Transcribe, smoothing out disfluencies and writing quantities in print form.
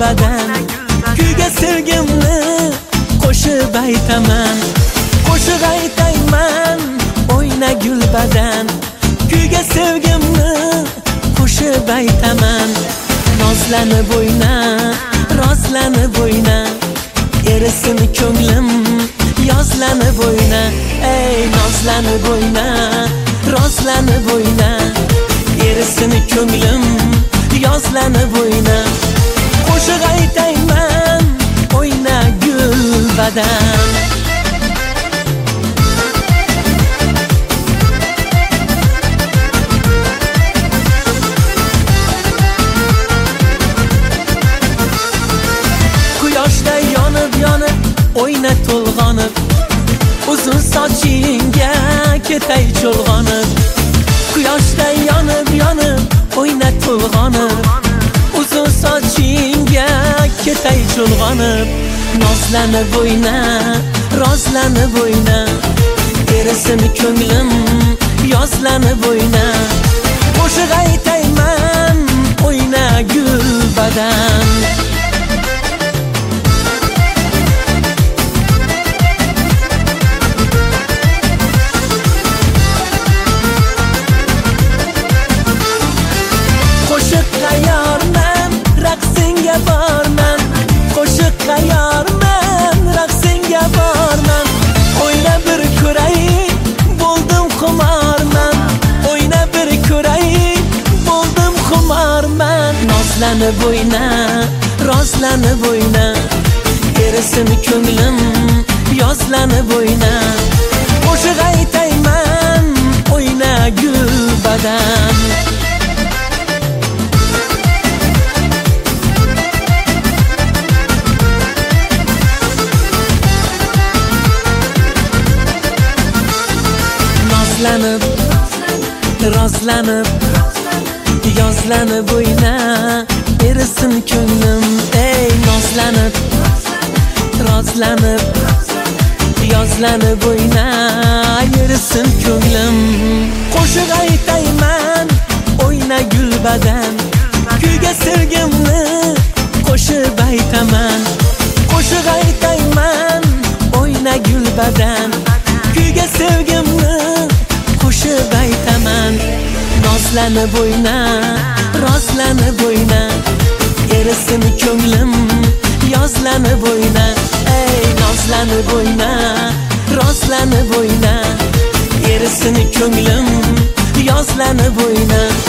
badan. Kuyga sevgimni qo'shib aytaman, qo'shiq aytayman, o'yna gul badan. Kuyga sevgimni qo'shib aytaman. Nozlanib o'yna, rozlanib o'yna, erisin ko'nglim yozlanib o'yna. Ey nozlanib o'yna, rozlanib o'yna, erisin ko'nglim yozlanib o'yna. Qo'shiq aytayman, o'yna gul badan. Quyoshday yonib yonib, o'yna to'lg'onib, uzun sochingga ketay cho'lg'onib. Quyoshday yonib yonib, o'yna to'lg'onib, uzun sochingga ketay cho'lg'onib. Nozlanib o'yna, rozlanib o'yna, erisin ko'nglim yozlanib o'yna. Qo'shiq aytayman, o'yna gul badan. Qo'shiq tayyorman, raqsingga borman. Qo'shiq tayyorman, raqsingga borman. O'yna bir ko'ray, bo'ldim xumorman. O'yna bir ko'ray, bo'ldim xumorman. Nozlanib o'yna, rozlanib o'yna, erisin ko'nglim yozlanib o'yna. Qo'shiq aytayman, o'yna gul badan. Nozlanib, rozlanib, yozlanib o'yna, erisin ko'nglim. Ey nozlanib, rozlanib, yozlanib o'yna, erisin ko'nglim. Qo'shiq aytayman, o'yna gul badan. Kuyga sevgimni qo'shib aytaman, qo'shiq aytayman, o'yna gul badan. Kuyga sevgimni qo'shib aytaman. Nozlanib o'yna, rozlanib o'yna, erisin ko'nglim yozlanib o'yna. Ey nozlanib o'yna, rozlanib o'yna, erisin ko'nglim yozlanib o'yna.